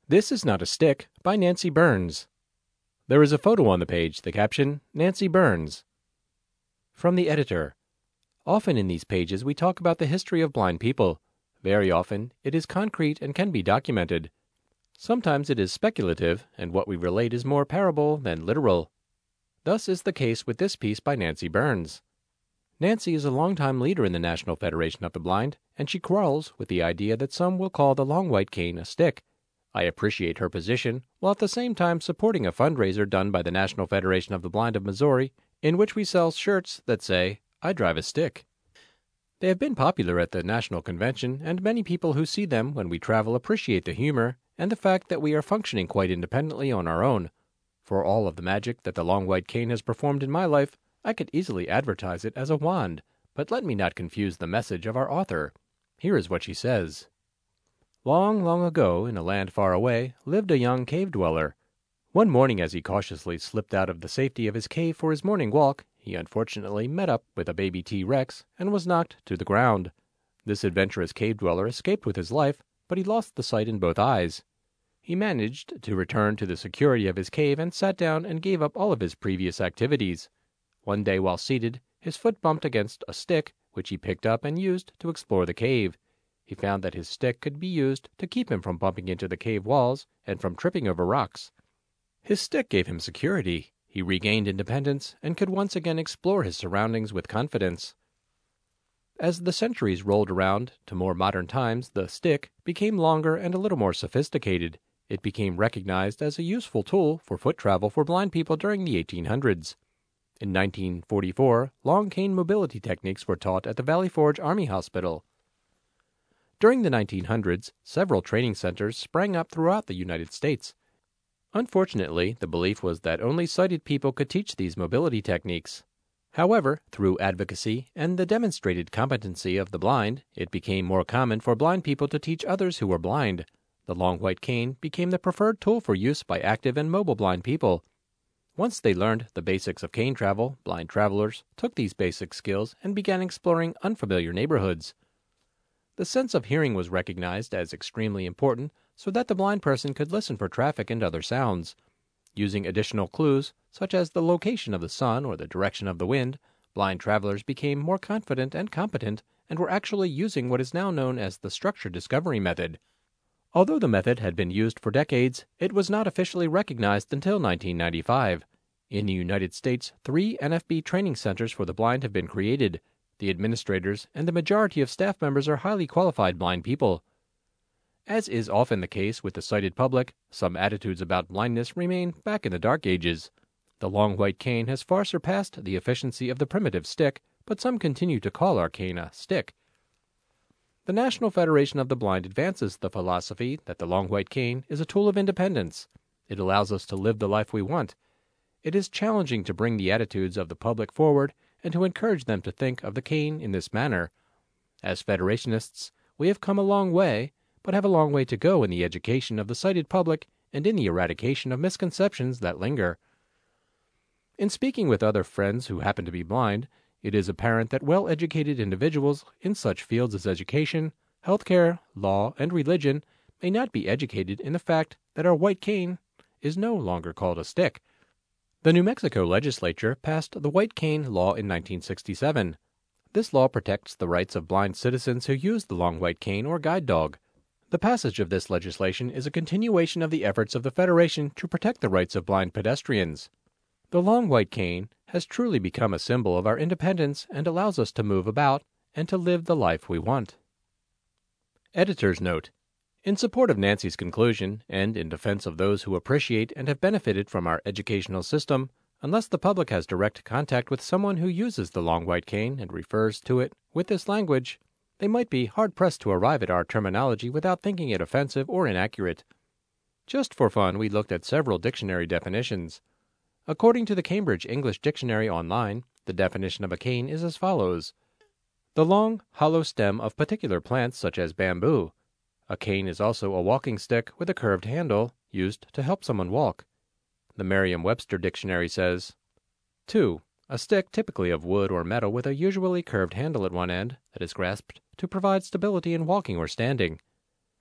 This is Not a Stick by Nancy Burns. There is a photo on the page, the caption, Nancy Burns. From the editor. Often in these pages we talk about the history of blind people. Very often it is concrete and can be documented. Sometimes it is speculative, and what we relate is more parable than literal. Thus is the case with this piece by Nancy Burns. Nancy is a longtime leader in the National Federation of the Blind, and she quarrels with the idea that some will call the long white cane a stick. I appreciate her position, while at the same time supporting a fundraiser done by the National Federation of the Blind of Missouri, in which we sell shirts that say, "I drive a stick." They have been popular at the National Convention, and many people who see them when we travel appreciate the humor and the fact that we are functioning quite independently on our own. For all of the magic that the long white cane has performed in my life, I could easily advertise it as a wand, but let me not confuse the message of our author. Here is what she says. Long, long ago, in a land far away, lived a young cave dweller. One morning, as he cautiously slipped out of the safety of his cave for his morning walk, he unfortunately met up with a baby T-Rex and was knocked to the ground. This adventurous cave dweller escaped with his life, but he lost the sight in both eyes. He managed to return to the security of his cave and sat down and gave up all of his previous activities. One day while seated, his foot bumped against a stick, which he picked up and used to explore the cave. He found that his stick could be used to keep him from bumping into the cave walls and from tripping over rocks. His stick gave him security. He regained independence and could once again explore his surroundings with confidence. As the centuries rolled around to more modern times, the stick became longer and a little more sophisticated. It became recognized as a useful tool for foot travel for blind people during the 1800s. In 1944, long cane mobility techniques were taught at the Valley Forge Army Hospital. During the 1900s, several training centers sprang up throughout the United States. Unfortunately, the belief was that only sighted people could teach these mobility techniques. However, through advocacy and the demonstrated competency of the blind, it became more common for blind people to teach others who were blind. The long white cane became the preferred tool for use by active and mobile blind people. Once they learned the basics of cane travel, blind travelers took these basic skills and began exploring unfamiliar neighborhoods. The sense of hearing was recognized as extremely important so that the blind person could listen for traffic and other sounds. Using additional clues, such as the location of the sun or the direction of the wind, blind travelers became more confident and competent and were actually using what is now known as the structure discovery method. Although the method had been used for decades, it was not officially recognized until 1995. In the United States, 3 NFB training centers for the blind have been created. The administrators and the majority of staff members are highly qualified blind people. As is often the case with the sighted public, some attitudes about blindness remain back in the dark ages. The long white cane has far surpassed the efficiency of the primitive stick, but some continue to call our cane a stick. The National Federation of the Blind advances the philosophy that the long white cane is a tool of independence. It allows us to live the life we want. It is challenging to bring the attitudes of the public forward and to encourage them to think of the cane in this manner. As Federationists, we have come a long way, but have a long way to go in the education of the sighted public and in the eradication of misconceptions that linger. In speaking with other friends who happen to be blind, it is apparent that well-educated individuals in such fields as education, healthcare, law, and religion may not be educated in the fact that our white cane is no longer called a stick. The New Mexico legislature passed the White Cane Law in 1967. This law protects the rights of blind citizens who use the long white cane or guide dog. The passage of this legislation is a continuation of the efforts of the Federation to protect the rights of blind pedestrians. The long white cane has truly become a symbol of our independence and allows us to move about and to live the life we want. Editor's note. In support of Nancy's conclusion, and in defense of those who appreciate and have benefited from our educational system, unless the public has direct contact with someone who uses the long white cane and refers to it with this language, they might be hard-pressed to arrive at our terminology without thinking it offensive or inaccurate. Just for fun, we looked at several dictionary definitions. According to the Cambridge English Dictionary Online, the definition of a cane is as follows. The long, hollow stem of particular plants such as bamboo. A cane is also a walking stick with a curved handle, used to help someone walk. The Merriam-Webster Dictionary says, 2. A stick typically of wood or metal with a usually curved handle at one end that is grasped to provide stability in walking or standing.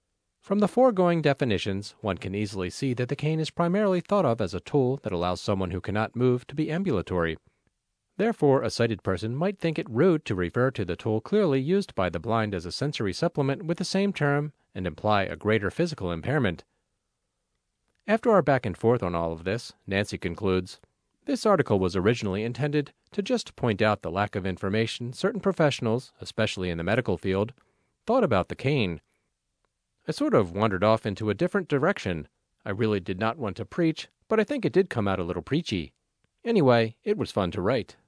From the foregoing definitions, one can easily see that the cane is primarily thought of as a tool that allows someone who cannot move to be ambulatory. Therefore, a sighted person might think it rude to refer to the tool clearly used by the blind as a sensory supplement with the same term and imply a greater physical impairment. After our back and forth on all of this, Nancy concludes, "This article was originally intended to just point out the lack of information certain professionals, especially in the medical field, thought about the cane. I sort of wandered off into a different direction. I really did not want to preach, but I think it did come out a little preachy. Anyway, it was fun to write."